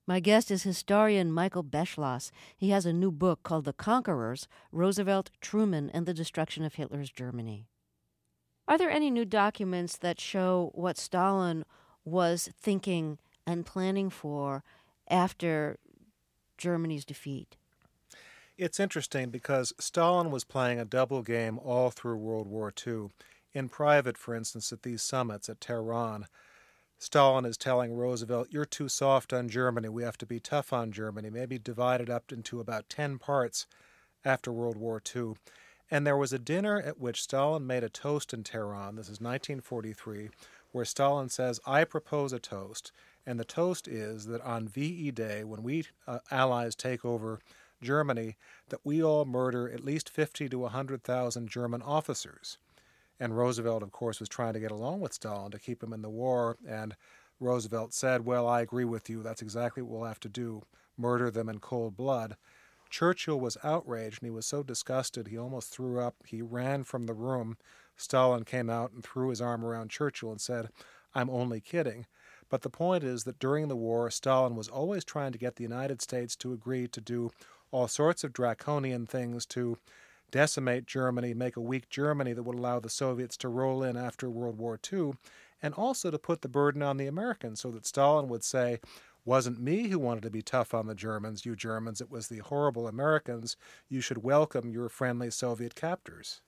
My guest is historian Michael Beschloss. He has a new book called The Conquerors, Roosevelt, Truman, and the Destruction of Hitler's Germany. Are there any new documents that show what Stalin was thinking and planning for after Germany's defeat? It's interesting because Stalin was playing a double game all through World War II. In private, for instance, at these summits at Tehran, Stalin is telling Roosevelt, you're too soft on Germany. We have to be tough on Germany. Maybe divide it up into about 10 parts after World War II. And there was a dinner at which Stalin made a toast in Tehran. This is 1943, where Stalin says, I propose a toast. And the toast is that on VE Day, when we Allies take over Germany, that we all murder at least 50 to 100,000 German officers. And Roosevelt, of course, was trying to get along with Stalin to keep him in the war. And Roosevelt said, well, I agree with you. That's exactly what we'll have to do, murder them in cold blood. Churchill was outraged, and he was so disgusted he almost threw up. He ran from the room. Stalin came out and threw his arm around Churchill and said, I'm only kidding. But the point is that during the war, Stalin was always trying to get the United States to agree to do all sorts of draconian things to decimate Germany, make a weak Germany that would allow the Soviets to roll in after World War II, and also to put the burden on the Americans so that Stalin would say, wasn't me who wanted to be tough on the Germans, you Germans, it was the horrible Americans. You should welcome your friendly Soviet captors.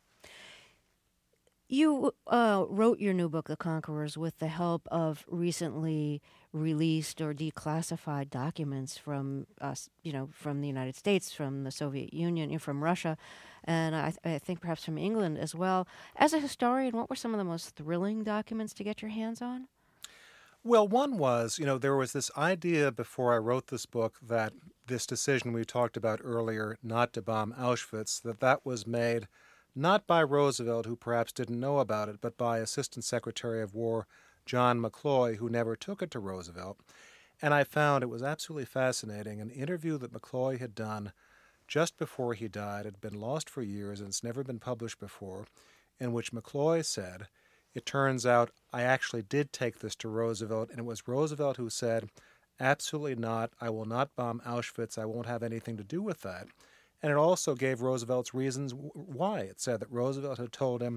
You wrote your new book, The Conquerors, with the help of recently released or declassified documents from from the United States, from the Soviet Union, from Russia, and I think perhaps from England as well. As a historian, what were some of the most thrilling documents to get your hands on? Well, one was, there was this idea before I wrote this book that this decision we talked about earlier, not to bomb Auschwitz, that was made not by Roosevelt, who perhaps didn't know about it, but by Assistant Secretary of War John McCloy, who never took it to Roosevelt. And I found it was absolutely fascinating. An interview that McCloy had done just before he died had been lost for years and it's never been published before, in which McCloy said, it turns out I actually did take this to Roosevelt, and it was Roosevelt who said, absolutely not, I will not bomb Auschwitz, I won't have anything to do with that. And it also gave Roosevelt's reasons why. It said that Roosevelt had told him,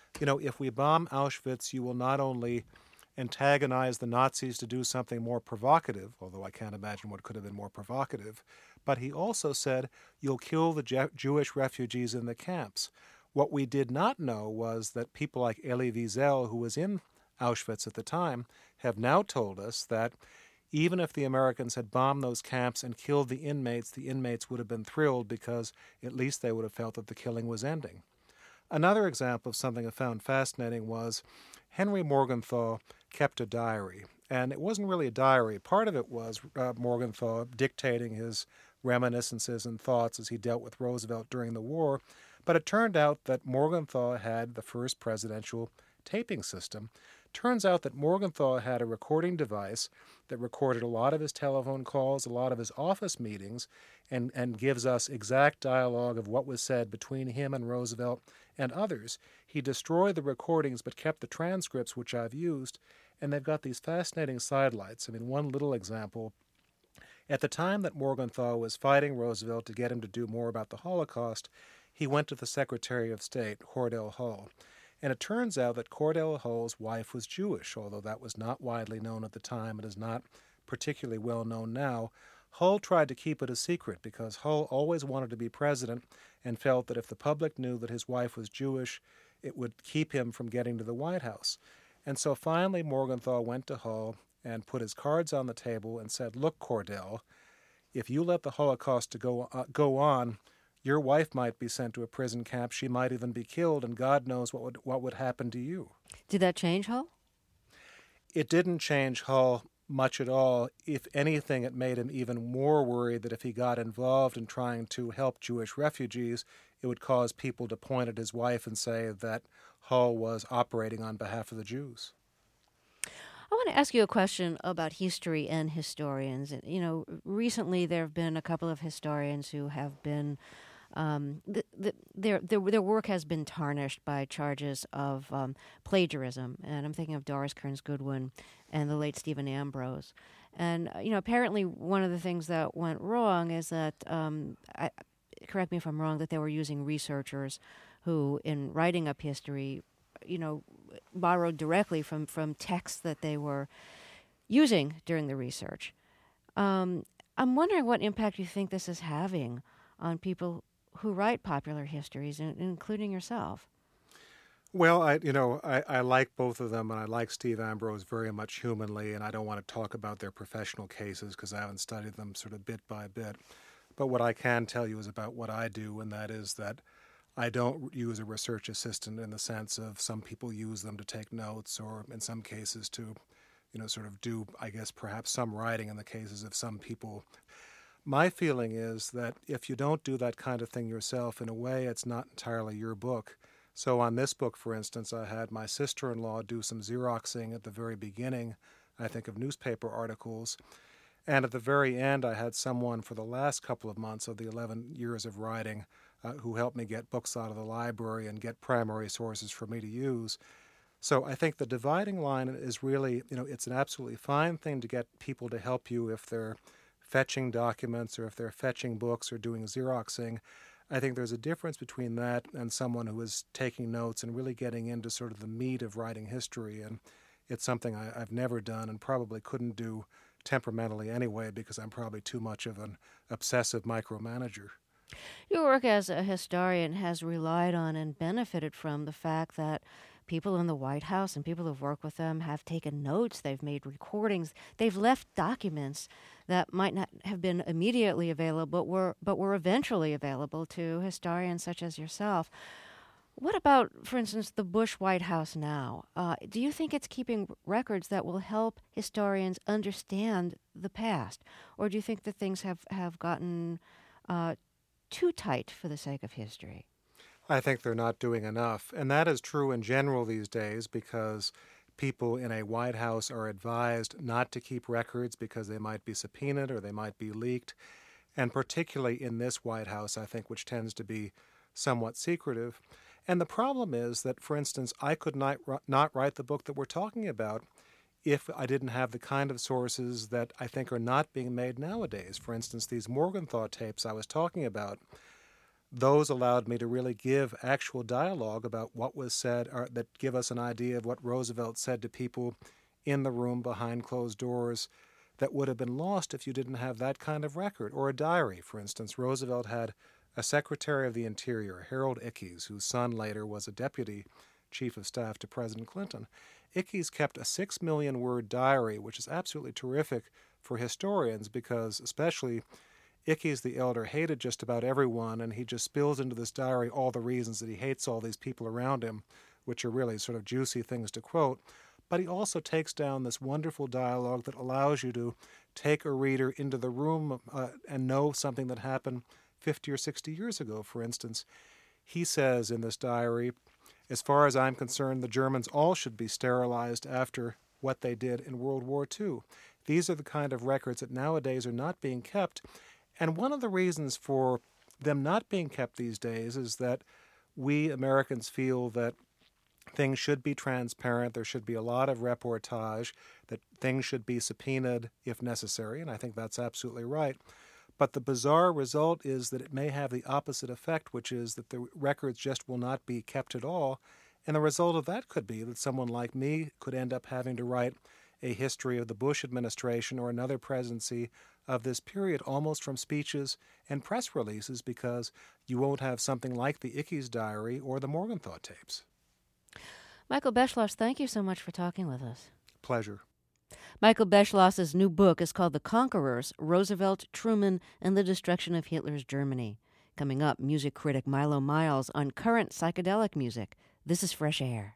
if we bomb Auschwitz, you will not only antagonize the Nazis to do something more provocative, although I can't imagine what could have been more provocative, but he also said, you'll kill the Jewish refugees in the camps. What we did not know was that people like Elie Wiesel, who was in Auschwitz at the time, have now told us that even if the Americans had bombed those camps and killed the inmates would have been thrilled because at least they would have felt that the killing was ending. Another example of something I found fascinating was Henry Morgenthau kept a diary. And it wasn't really a diary. Part of it was Morgenthau dictating his reminiscences and thoughts as he dealt with Roosevelt during the war. But it turned out that Morgenthau had the first presidential taping system. Turns out that Morgenthau had a recording device that recorded a lot of his telephone calls, a lot of his office meetings, and gives us exact dialogue of what was said between him and Roosevelt and others. He destroyed the recordings but kept the transcripts, which I've used, and they've got these fascinating sidelights. One little example. At the time that Morgenthau was fighting Roosevelt to get him to do more about the Holocaust, he went to the Secretary of State, Cordell Hull. And it turns out that Cordell Hull's wife was Jewish, although that was not widely known at the time and is not particularly well known now. Hull tried to keep it a secret because Hull always wanted to be president and felt that if the public knew that his wife was Jewish, it would keep him from getting to the White House. And so finally Morgenthau went to Hull and put his cards on the table and said, look, Cordell, if you let the Holocaust to go on, your wife might be sent to a prison camp. She might even be killed, and God knows what would happen to you. Did that change Hull? It didn't change Hull much at all. If anything, it made him even more worried that if he got involved in trying to help Jewish refugees, it would cause people to point at his wife and say that Hull was operating on behalf of the Jews. I want to ask you a question about history and historians. Recently there have been a couple of historians who have been their work has been tarnished by charges of plagiarism, and I'm thinking of Doris Kearns Goodwin and the late Stephen Ambrose. And apparently one of the things that went wrong is that, correct me if I'm wrong, that they were using researchers who, in writing up history, borrowed directly from texts that they were using during the research. I'm wondering what impact you think this is having on people who write popular histories, including yourself. Well, I like both of them, and I like Steve Ambrose very much humanly, and I don't want to talk about their professional cases because I haven't studied them sort of bit by bit. But what I can tell you is about what I do, and that is that I don't use a research assistant in the sense of some people use them to take notes, or in some cases to, sort of do, I guess, perhaps some writing in the cases of some people. My feeling is that if you don't do that kind of thing yourself, in a way, it's not entirely your book. So on this book, for instance, I had my sister-in-law do some Xeroxing at the very beginning, I think, of newspaper articles. And at the very end, I had someone for the last couple of months of the 11 years of writing who helped me get books out of the library and get primary sources for me to use. So I think the dividing line is really, it's an absolutely fine thing to get people to help you if they're fetching documents or if they're fetching books or doing Xeroxing. I think there's a difference between that and someone who is taking notes and really getting into sort of the meat of writing history. And it's something I've never done and probably couldn't do temperamentally anyway because I'm probably too much of an obsessive micromanager. Your work as a historian has relied on and benefited from the fact that people in the White House and people who've worked with them have taken notes, they've made recordings, they've left documents that might not have been immediately available, but were eventually available to historians such as yourself. What about, for instance, the Bush White House now? Do you think it's keeping records that will help historians understand the past? Or do you think that things have gotten too tight for the sake of history? I think they're not doing enough. And that is true in general these days because people in a White House are advised not to keep records because they might be subpoenaed or they might be leaked. And particularly in this White House, I think, which tends to be somewhat secretive. And the problem is that, for instance, I could not write the book that we're talking about if I didn't have the kind of sources that I think are not being made nowadays. For instance, these Morgenthau tapes I was talking about, those allowed me to really give actual dialogue about what was said, or that give us an idea of what Roosevelt said to people in the room behind closed doors that would have been lost if you didn't have that kind of record. Or a diary, for instance. Roosevelt had a Secretary of the Interior, Harold Ickes, whose son later was a deputy chief of staff to President Clinton. Ickes kept a 6 million word diary, which is absolutely terrific for historians because especially Ickes the elder hated just about everyone, and he just spills into this diary all the reasons that he hates all these people around him, which are really sort of juicy things to quote. But he also takes down this wonderful dialogue that allows you to take a reader into the room and know something that happened 50 or 60 years ago, for instance. He says in this diary, as far as I'm concerned, the Germans all should be sterilized after what they did in World War II. These are the kind of records that nowadays are not being kept. And one of the reasons for them not being kept these days is that we Americans feel that things should be transparent, there should be a lot of reportage, that things should be subpoenaed if necessary, and I think that's absolutely right. But the bizarre result is that it may have the opposite effect, which is that the records just will not be kept at all, and the result of that could be that someone like me could end up having to write a history of the Bush administration or another presidency of this period, almost from speeches and press releases, because you won't have something like the Ickes diary or the Morgenthau tapes. Michael Beschloss, thank you so much for talking with us. Pleasure. Michael Beschloss's new book is called The Conquerors, Roosevelt, Truman, and the Destruction of Hitler's Germany. Coming up, music critic Milo Miles on current psychedelic music. This is Fresh Air.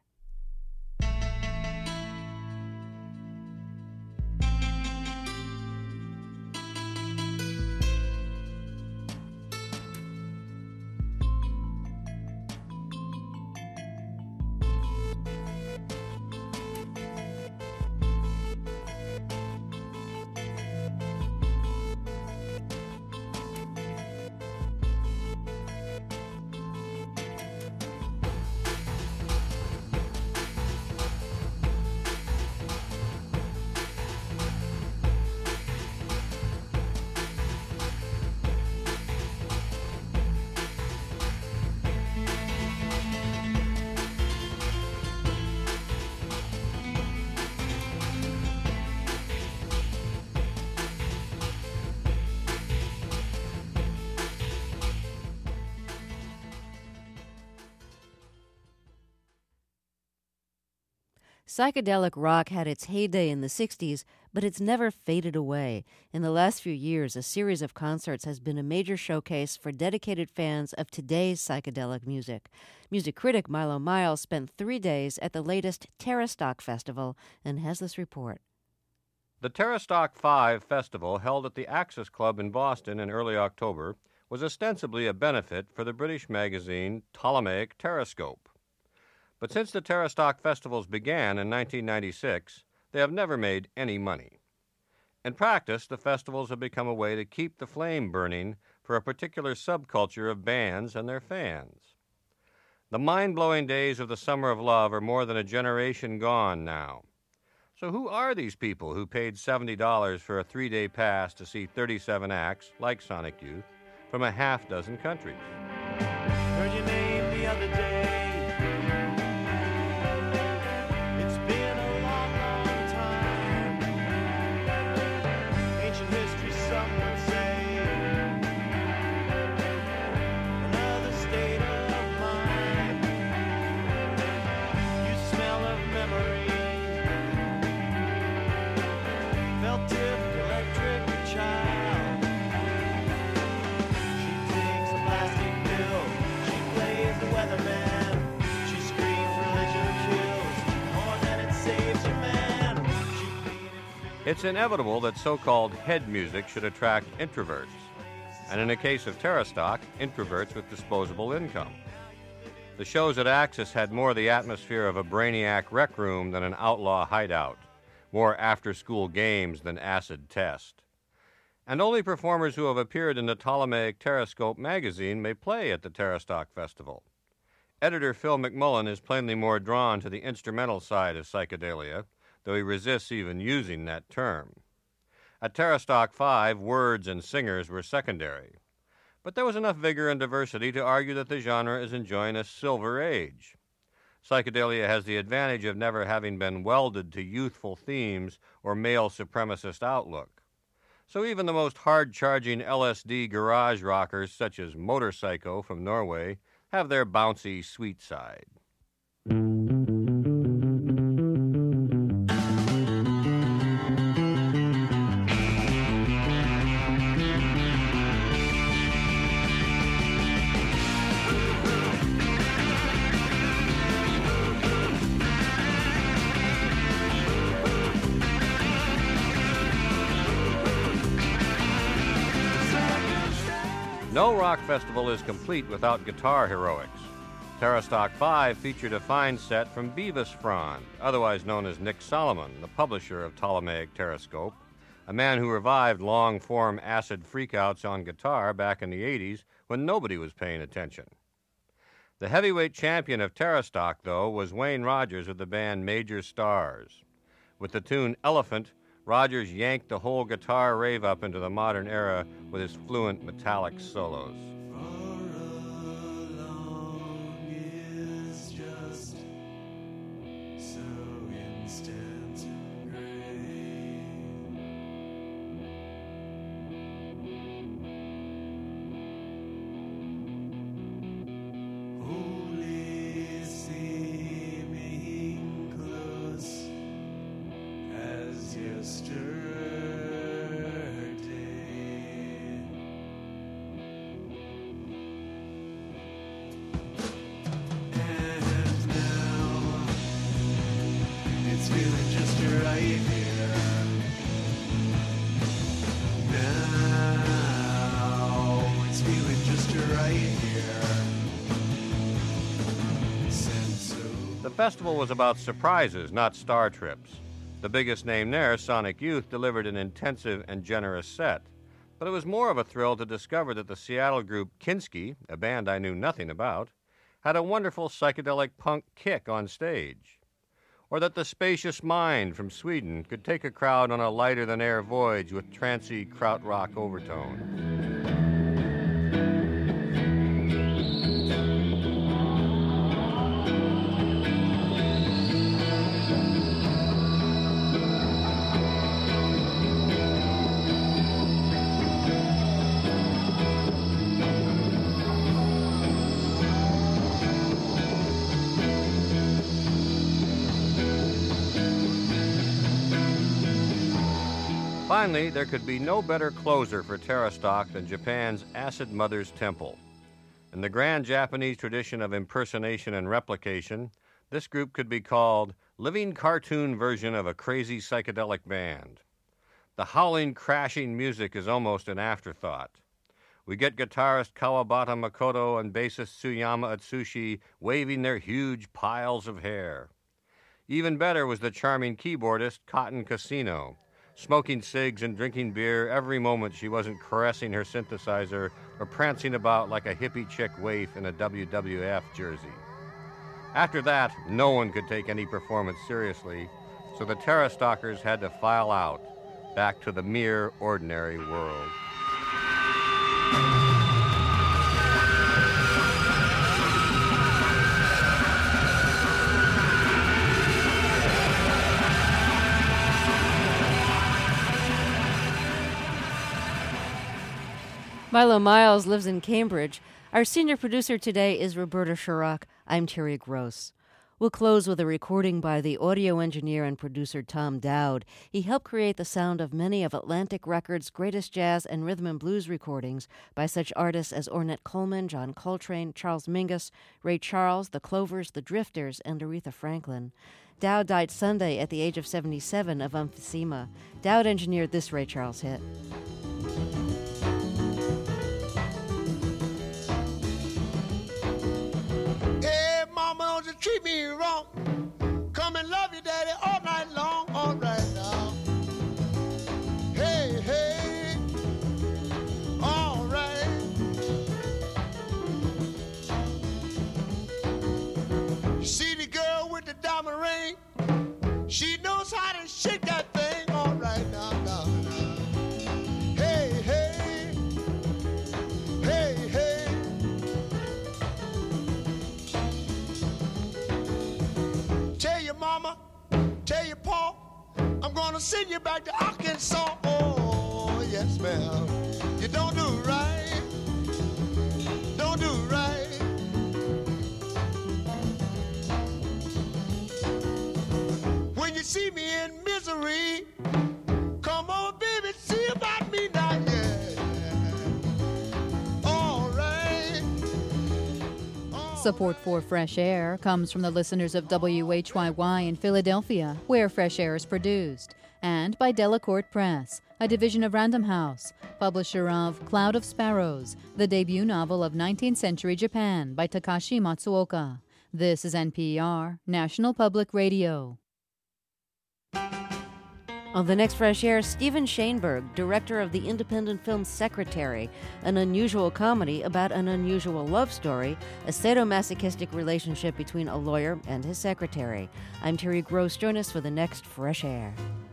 Psychedelic rock had its heyday in the 60s, but it's never faded away. In the last few years, a series of concerts has been a major showcase for dedicated fans of today's psychedelic music. Music critic Milo Miles spent 3 days at the latest Terrastock Festival and has this report. The Terrastock 5 Festival, held at the Axis Club in Boston in early October, was ostensibly a benefit for the British magazine Ptolemaic Terrascope. But since the Terrastock Festivals began in 1996, they have never made any money. In practice, the festivals have become a way to keep the flame burning for a particular subculture of bands and their fans. The mind-blowing days of the Summer of Love are more than a generation gone now. So who are these people who paid $70 for a 3-day pass to see 37 acts, like Sonic Youth, from a half-dozen countries? Heard your name the other day. It's inevitable that so-called head music should attract introverts, and in the case of Terrastock, introverts with disposable income. The shows at Axis had more the atmosphere of a brainiac rec room than an outlaw hideout, more after-school games than acid test. And only performers who have appeared in the Ptolemaic Terrascope magazine may play at the Terrastock Festival. Editor Phil McMullen is plainly more drawn to the instrumental side of psychedelia, though he resists even using that term. At Terrastock 5, words and singers were secondary. But there was enough vigor and diversity to argue that the genre is enjoying a silver age. Psychedelia has the advantage of never having been welded to youthful themes or male supremacist outlook. So even the most hard-charging LSD garage rockers, such as Motorpsycho from Norway, have their bouncy, sweet side. No rock festival is complete without guitar heroics. Terrastock 5 featured a fine set from Beavis Frond, otherwise known as Nick Solomon, the publisher of Ptolemaic Terrascope, a man who revived long-form acid freakouts on guitar back in the 80s when nobody was paying attention. The heavyweight champion of Terrastock, though, was Wayne Rogers of the band Major Stars. With the tune Elephant, Rogers yanked the whole guitar rave up into the modern era with his fluent metallic solos. The festival was about surprises, not star trips. The biggest name there, Sonic Youth, delivered an intensive and generous set. But it was more of a thrill to discover that the Seattle group Kinski, a band I knew nothing about, had a wonderful psychedelic punk kick on stage. Or that the Spacious Mind from Sweden could take a crowd on a lighter-than-air voyage with trancy krautrock overtones. Finally, there could be no better closer for Tavistock than Japan's Acid Mother's Temple. In the grand Japanese tradition of impersonation and replication, this group could be called living cartoon version of a crazy psychedelic band. The howling, crashing music is almost an afterthought. We get guitarist Kawabata Makoto and bassist Tsuyama Atsushi waving their huge piles of hair. Even better was the charming keyboardist Cotton Casino, smoking cigs and drinking beer every moment she wasn't caressing her synthesizer or prancing about like a hippie chick waif in a WWF jersey. After that, no one could take any performance seriously, so the Tavistockers had to file out, back to the mere ordinary world. Milo Miles lives in Cambridge. Our senior producer today is Roberta Shirok. I'm Terry Gross. We'll close with a recording by the audio engineer and producer Tom Dowd. He helped create the sound of many of Atlantic Records' greatest jazz and rhythm and blues recordings by such artists as Ornette Coleman, John Coltrane, Charles Mingus, Ray Charles, the Clovers, the Drifters, and Aretha Franklin. Dowd died Sunday at the age of 77 of emphysema. Dowd engineered this Ray Charles hit. Don't you treat me wrong. Come and love you, daddy, all night long. All right now. Hey, hey. All right. See the girl with the diamond ring? She knows how to shake that thing. All right now, now, now. Hey, hey. Hey, hey. Tell your mama, tell your pa, I'm gonna send you back to Arkansas. Oh, yes, ma'am. You don't do right. Don't do right. When you see me in misery, come on, baby, see about me now, yeah. Support for Fresh Air comes from the listeners of WHYY in Philadelphia, where Fresh Air is produced, and by Delacorte Press, a division of Random House, publisher of Cloud of Sparrows, the debut novel of 19th century Japan by Takashi Matsuoka. This is NPR, National Public Radio. On the next Fresh Air, Stephen Shainberg, director of the independent film Secretary, an unusual comedy about an unusual love story, a sadomasochistic relationship between a lawyer and his secretary. I'm Terry Gross. Join us for the next Fresh Air.